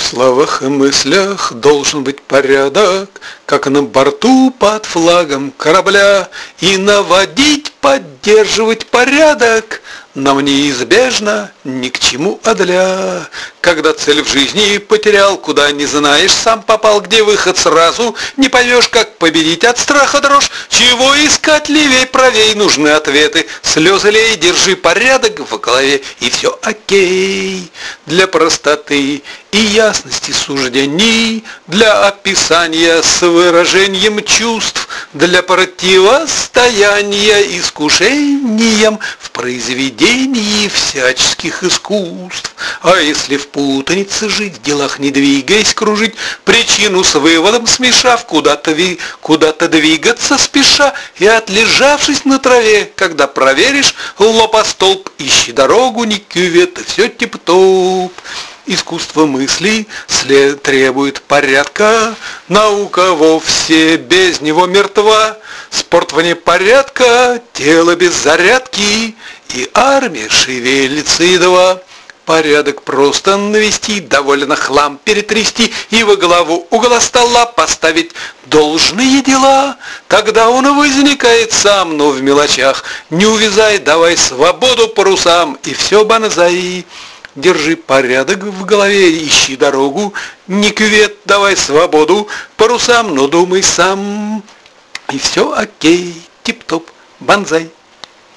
В словах и мыслях должен быть порядок, как на борту под флагом корабля, и наводить, поддерживать порядок нам неизбежно ни к чему одля. Когда цель в жизни потерял, куда не знаешь, сам попал, где выход сразу не поймешь, как победить от страха дрожь. Чего искать левей, правей, нужны ответы. Слезы лей, держи порядок в голове, и все окей. Для простоты и ясности суждений, для описания с выражением чувств, для противостояния искушениям в произведении всяческих искусств. А если в путанице жить, в делах не двигаясь, кружить, причину с выводом смешав, куда-то двигаться спеша, и отлежавшись на траве, когда проверишь лоб о столб, ищи дорогу, не кювет, все тип-топ. Искусство мысли требует порядка, наука вовсе без него мертва. Спорт вне порядка, тело без зарядки, и армия шевелится едва. Порядок просто навести, довольно хлам перетрясти и во главу угла стола поставить должные дела. Тогда он возникает сам, но в мелочах не увязай, давай свободу парусам, и все банзай. Держи порядок в голове, ищи дорогу, не кювет, давай свободу парусам, но думай сам. И все окей, тип-топ, банзай.